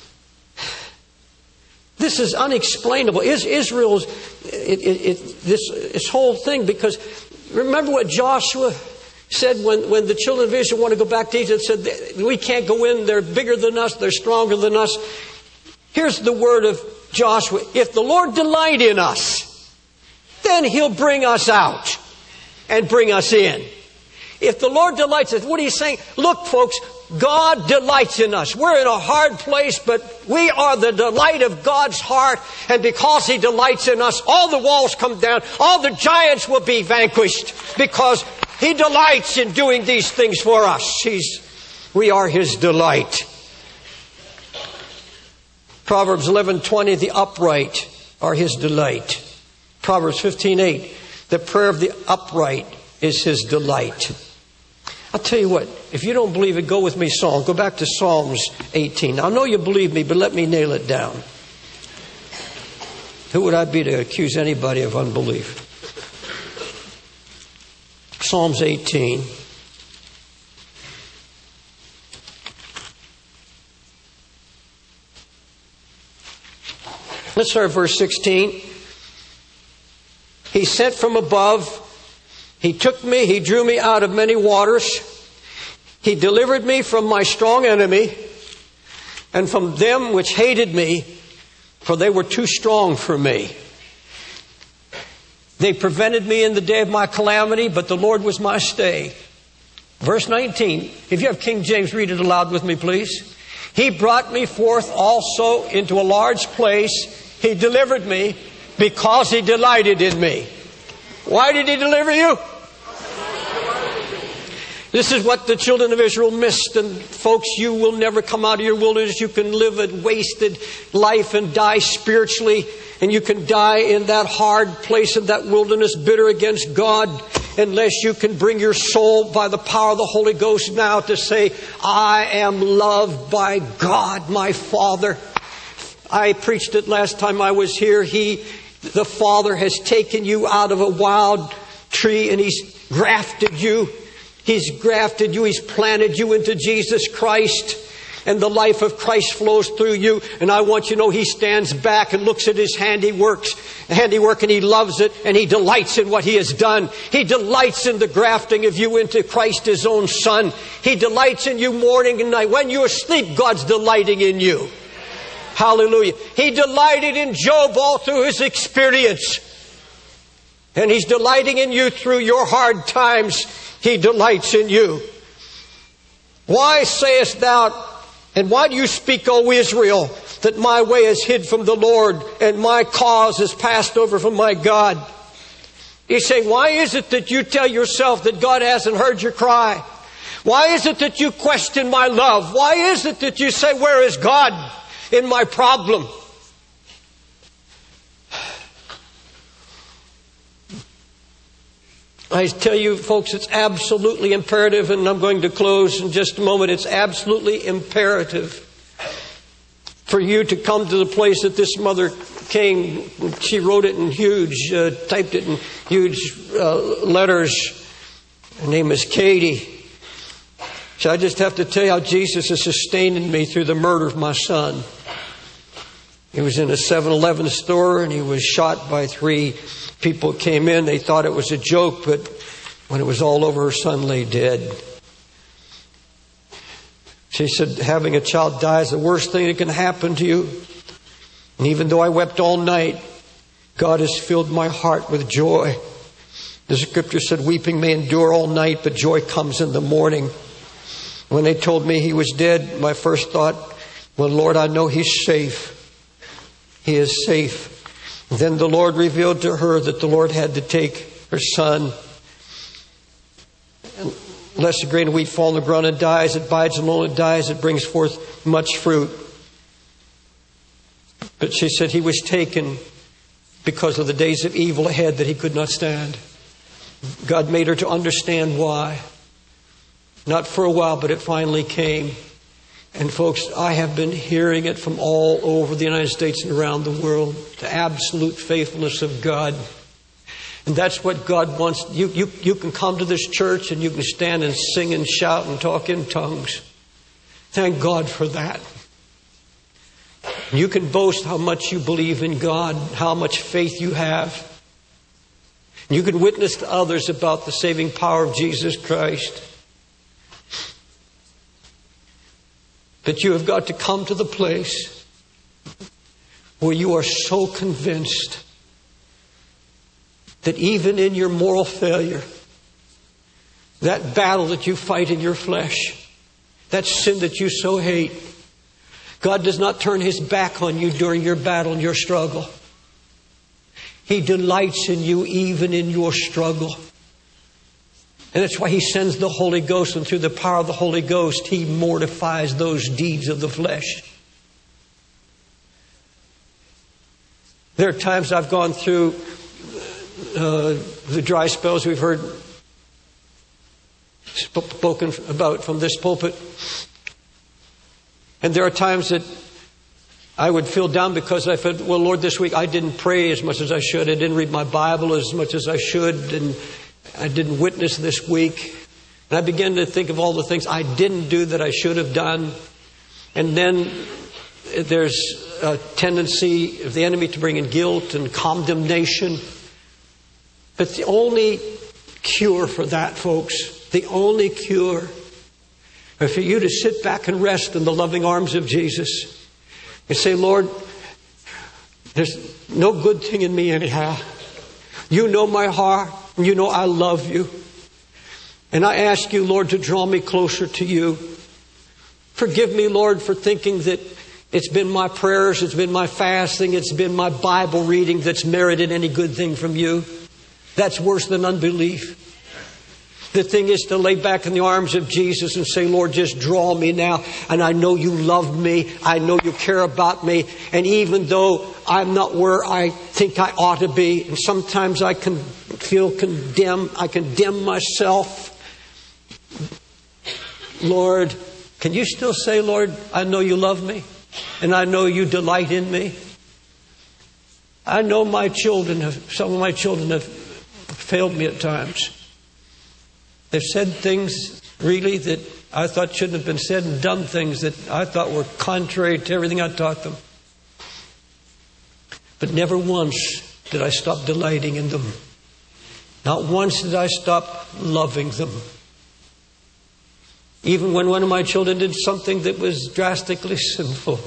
This is unexplainable. Is Israel's it, it, it, this this whole thing? Because remember what Joshua said when, when the children of Israel want to go back to Egypt. Said, "We can't go in. They're bigger than us. They're stronger than us." Here's the word of Joshua: "If the Lord delight in us, then He'll bring us out and bring us in." If the Lord delights in us, what are you saying? Look, folks, God delights in us. We're in a hard place, but we are the delight of God's heart. And because He delights in us, all the walls come down. All the giants will be vanquished because He delights in doing these things for us. He's, we are His delight. Proverbs eleven twenty, the upright are His delight. Proverbs fifteen eight, the prayer of the upright is His delight. I'll tell you what, if you don't believe it, go with me Psalm. Go back to Psalms eighteen. I know you believe me, but let me nail it down. Who would I be to accuse anybody of unbelief? Psalms eighteen. Let's start at verse sixteen. He sent from above. He took me, He drew me out of many waters. He delivered me from my strong enemy and from them which hated me, for they were too strong for me. They prevented me in the day of my calamity, but the Lord was my stay. Verse nineteen. If you have King James, read it aloud with me, please. He brought me forth also into a large place. He delivered me because He delighted in me. Why did He deliver you? This is what the children of Israel missed. And folks, you will never come out of your wilderness. You can live a wasted life and die spiritually. And you can die in that hard place of that wilderness, bitter against God, unless you can bring your soul by the power of the Holy Ghost now to say, "I am loved by God, my Father." I preached it last time I was here. He, the Father, has taken you out of a wild tree and He's grafted you. He's grafted you. He's planted you into Jesus Christ. And the life of Christ flows through you. And I want you to know He stands back and looks at His handiworks, handiwork, and He loves it, and He delights in what He has done. He delights in the grafting of you into Christ, His own Son. He delights in you morning and night. When you're asleep, God's delighting in you. Hallelujah. He delighted in Job all through his experience. And He's delighting in you through your hard times. He delights in you. Why sayest thou, and why do you speak, O Israel, that my way is hid from the Lord and my cause is passed over from my God? He's saying, why is it that you tell yourself that God hasn't heard your cry? Why is it that you question my love? Why is it that you say, where is God in my problem? I tell you, folks, it's absolutely imperative, and I'm going to close in just a moment. It's absolutely imperative for you to come to the place that this mother came. She wrote it in huge, uh, typed it in huge uh, letters. Her name is Katie. So I just have to tell you how Jesus is sustaining me through the murder of my son. He was in a seven eleven store and he was shot by three people who came in. They thought it was a joke, but when it was all over, her son lay dead. She said, having a child die is the worst thing that can happen to you. And even though I wept all night, God has filled my heart with joy. The scripture said, weeping may endure all night, but joy comes in the morning. When they told me he was dead, my first thought, well, Lord, I know he's safe. He is safe. Then the Lord revealed to her that the Lord had to take her son. Unless a grain of wheat fall on the ground and dies, it bides alone and dies, it brings forth much fruit. But she said he was taken because of the days of evil ahead that he could not stand. God made her to understand why. Not for a while, but it finally came. And folks, I have been hearing it from all over the United States and around the world. The absolute faithfulness of God. And that's what God wants. You, you, you can come to this church and you can stand and sing and shout and talk in tongues. Thank God for that. You can boast how much you believe in God, how much faith you have. You can witness to others about the saving power of Jesus Christ. But you have got to come to the place where you are so convinced that even in your moral failure, that battle that you fight in your flesh, that sin that you so hate, God does not turn His back on you during your battle and your struggle. He delights in you even in your struggle. And that's why He sends the Holy Ghost, and through the power of the Holy Ghost, He mortifies those deeds of the flesh. There are times I've gone through uh, the dry spells we've heard spoken about from this pulpit. And there are times that I would feel down because I felt, well, Lord, this week I didn't pray as much as I should. I didn't read my Bible as much as I should. And I didn't witness this week. And I began to think of all the things I didn't do that I should have done. And then there's a tendency of the enemy to bring in guilt and condemnation. But the only cure for that, folks, the only cure is for you to sit back and rest in the loving arms of Jesus and say, Lord, there's no good thing in me anyhow. You know my heart. You know I love you. And I ask you, Lord, to draw me closer to you. Forgive me, Lord, for thinking that it's been my prayers, it's been my fasting, it's been my Bible reading that's merited any good thing from you. That's worse than unbelief. The thing is to lay back in the arms of Jesus and say, Lord, just draw me now. And I know you love me. I know you care about me. And even though I'm not where I think I ought to be, and sometimes I can feel condemned, I condemn myself. Lord, can you still say, Lord, I know you love me. And I know you delight in me. I know my children have, some of my children have failed me at times. They've said things really that I thought shouldn't have been said, and done things that I thought were contrary to everything I taught them. But never once did I stop delighting in them. Not once did I stop loving them. Even when one of my children did something that was drastically sinful,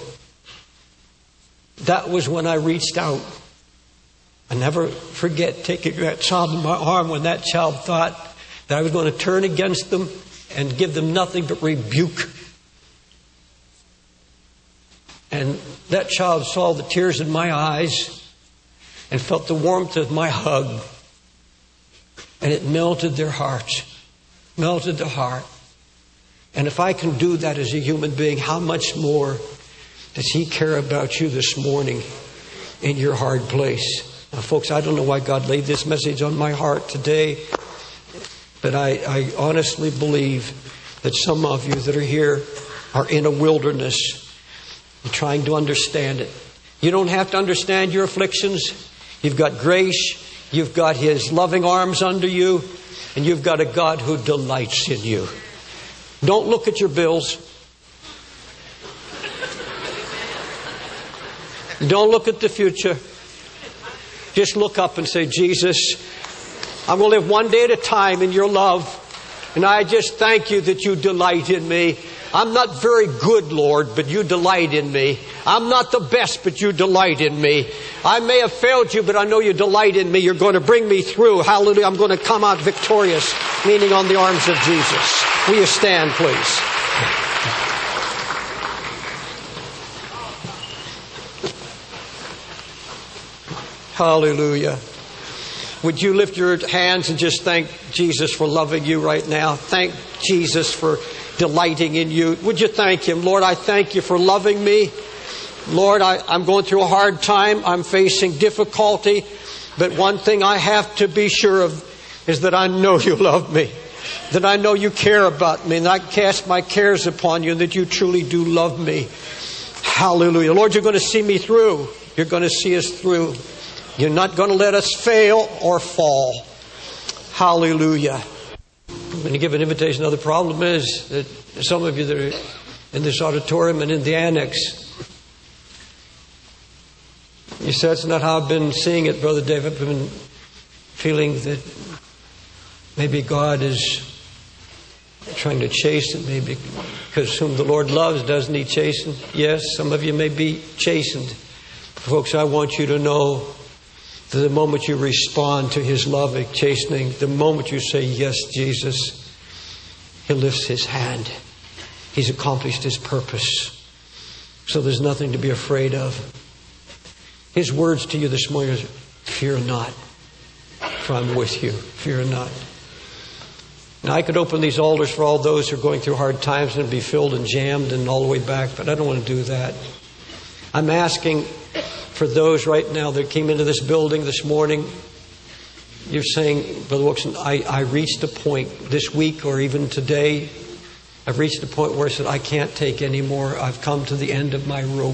that was when I reached out. I never forget taking that child in my arm when that child thought that I was going to turn against them and give them nothing but rebuke. And that child saw the tears in my eyes and felt the warmth of my hug. And it melted their hearts, melted their heart. And if I can do that as a human being, how much more does He care about you this morning in your hard place? Now, folks, I don't know why God laid this message on my heart today, but I, I honestly believe that some of you that are here are in a wilderness. You're trying to understand it. You don't have to understand your afflictions. You've got grace. You've got His loving arms under you. And you've got a God who delights in you. Don't look at your bills. Don't look at the future. Just look up and say, Jesus, I'm going to live one day at a time in your love. And I just thank you that you delight in me. I'm not very good, Lord, but you delight in me. I'm not the best, but you delight in me. I may have failed you, but I know you delight in me. You're going to bring me through. Hallelujah. I'm going to come out victorious, leaning on the arms of Jesus. Will you stand, please? Hallelujah. Would you lift your hands and just thank Jesus for loving you right now? Thank Jesus for delighting in you. Would you thank Him? Lord, I thank you for loving me. Lord, I, I'm going through a hard time. I'm facing difficulty. But one thing I have to be sure of is that I know you love me. That I know you care about me. And I cast my cares upon you. And that you truly do love me. Hallelujah. Lord, you're going to see me through. You're going to see us through. You're not going to let us fail or fall. Hallelujah. I'm going to give an invitation. Now, the problem is that some of you that are in this auditorium and in the annex, you said, that's not how I've been seeing it, Brother David. I've been feeling that maybe God is trying to chasten me because whom the Lord loves doesn't He chasten? Yes, some of you may be chastened. Folks, I want you to know that the moment you respond to His loving chastening, the moment you say, yes, Jesus, He lifts His hand. He's accomplished His purpose. So there's nothing to be afraid of. His words to you this morning are, fear not, for I'm with you. Fear not. Now, I could open these altars for all those who are going through hard times and be filled and jammed and all the way back, but I don't want to do that. I'm asking for those right now that came into this building this morning. You're saying, Brother Wilson, I, I reached a point this week or even today. I've reached a point where I said, I can't take any more. I've come to the end of my rope.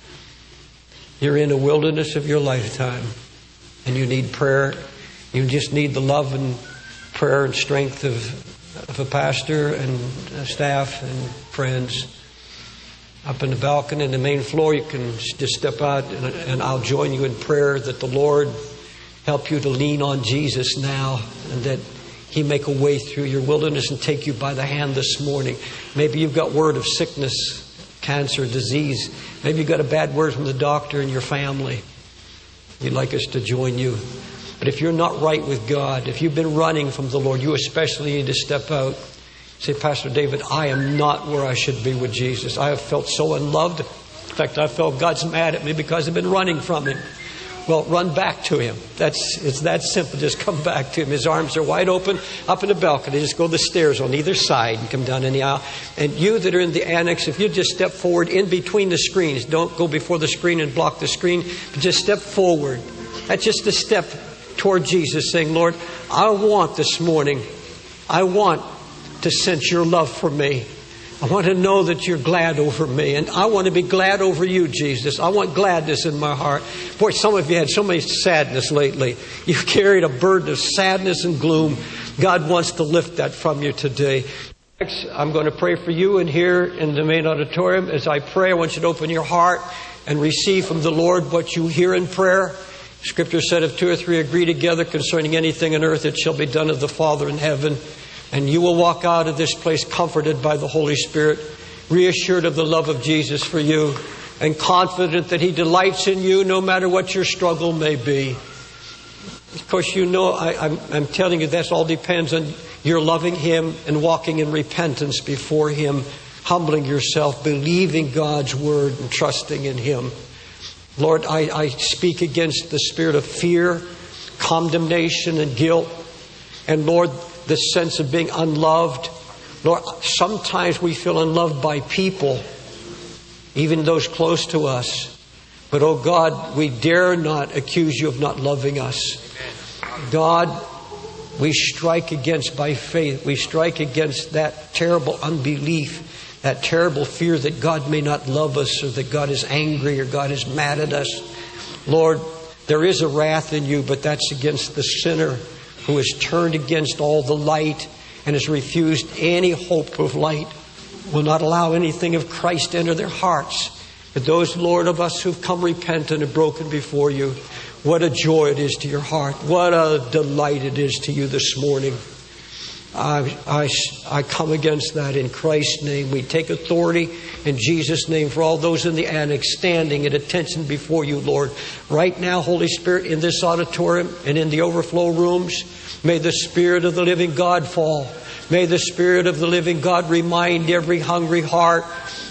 You're in a wilderness of your lifetime and you need prayer. You just need the love and prayer and strength of, of a pastor and staff and friends. Up in the balcony and the main floor, you can just step out and, and I'll join you in prayer that the Lord help you to lean on Jesus now and that He make a way through your wilderness and take you by the hand this morning. Maybe you've got word of sickness, cancer, disease. Maybe you've got a bad word from the doctor in your family. You'd like us to join you. But if you're not right with God, if you've been running from the Lord, you especially need to step out. Say, Pastor David, I am not where I should be with Jesus. I have felt so unloved. In fact, I felt God's mad at me because I've been running from Him. Well, run back to Him. That's it's that simple. Just come back to Him. His arms are wide open up in the balcony. Just go the stairs on either side and come down any aisle. And you that are in the annex, if you just step forward in between the screens, don't go before the screen and block the screen, but just step forward. That's just a step toward Jesus, saying, Lord, I want this morning, I want to sense your love for me. I want to know that you're glad over me. And I want to be glad over you, Jesus. I want gladness in my heart. Boy, some of you had so much sadness lately. You've carried a burden of sadness and gloom. God wants to lift that from you today. Next, I'm going to pray for you and here in the main auditorium. As I pray, I want you to open your heart and receive from the Lord what you hear in prayer. Scripture said, if two or three agree together concerning anything on earth, it shall be done of the Father in heaven. And you will walk out of this place comforted by the Holy Spirit, reassured of the love of Jesus for you, and confident that He delights in you no matter what your struggle may be. Of course, you know, I, I'm, I'm telling you, that all depends on your loving Him and walking in repentance before Him, humbling yourself, believing God's Word and trusting in Him. Lord, I, I speak against the spirit of fear, condemnation, and guilt. And Lord, the sense of being unloved. Lord, sometimes we feel unloved by people, even those close to us. But, oh God, we dare not accuse you of not loving us. God, we strike against, by faith, we strike against that terrible unbelief, that terrible fear that God may not love us, or that God is angry, or God is mad at us. Lord, there is a wrath in you, but that's against the sinner who has turned against all the light and has refused any hope of light, will not allow anything of Christ to enter their hearts. But those, Lord, of us who've come repentant and broken before you, what a joy it is to your heart. What a delight it is to you this morning. I, I, I come against that in Christ's name. We take authority in Jesus' name for all those in the annex standing at attention before you, Lord. Right now, Holy Spirit, in this auditorium and in the overflow rooms, may the Spirit of the living God fall. May the Spirit of the living God remind every hungry heart,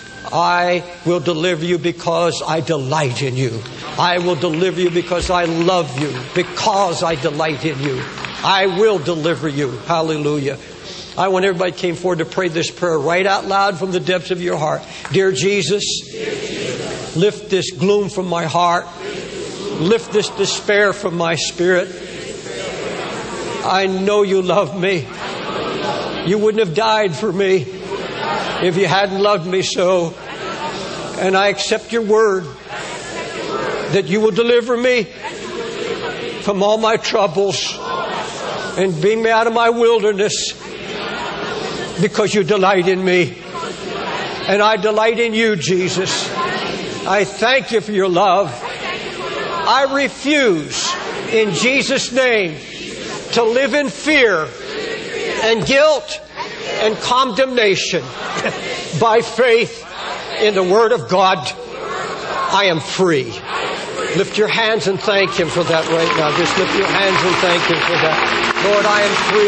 I will deliver you because I delight in you. I will deliver you because I love you, because I delight in you. I will deliver you. Hallelujah. I want everybody came forward to pray this prayer right out loud from the depths of your heart. Dear Jesus, Dear Jesus, lift this gloom from my heart. Lift this despair from my spirit. I know you love me. You wouldn't have died for me if you hadn't loved me so. And I accept your word that you will deliver me from all my troubles and bring me out of my wilderness because you delight in me. And I delight in you, Jesus. I thank you for your love. I refuse, in Jesus' name, to live in fear and guilt and condemnation. By faith in the Word of God, I am free. Lift your hands and thank Him for that right now. Just lift your hands and thank Him for that. Lord, I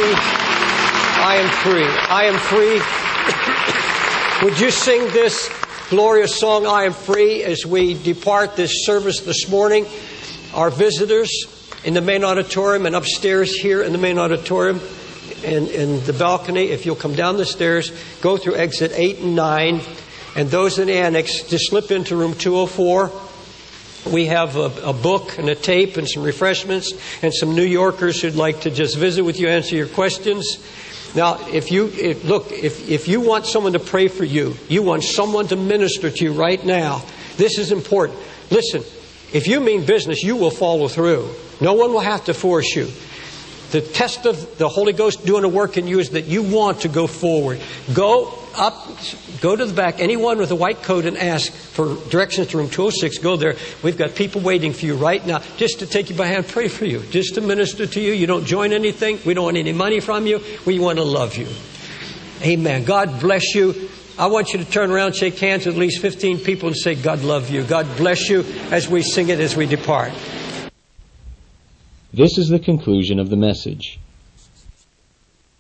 am free. I am free. I am free. Would you sing this glorious song, I Am Free, as we depart this service this morning? Our visitors in the main auditorium and upstairs here in the main auditorium and in the balcony, if you'll come down the stairs, go through exit eight and nine, and those in the annex, just slip into room two oh four. We have a, a book and a tape and some refreshments and some New Yorkers who'd like to just visit with you, answer your questions. Now, if you if, look, if, if you want someone to pray for you, you want someone to minister to you right now, this is important. Listen, if you mean business, you will follow through. No one will have to force you. The test of the Holy Ghost doing a work in you is that you want to go forward. Go up, go to the back, anyone with a white coat, and ask for directions to room two oh six. Go there. We've got people waiting for you right now just to take you by hand, pray for you, just to minister to you. You don't join anything. We don't want any money from you. We want to love you. Amen. God bless you. I want you to turn around, shake hands with at least fifteen people and say, God love you. God bless you, as we sing it as we depart. This is the conclusion of the message.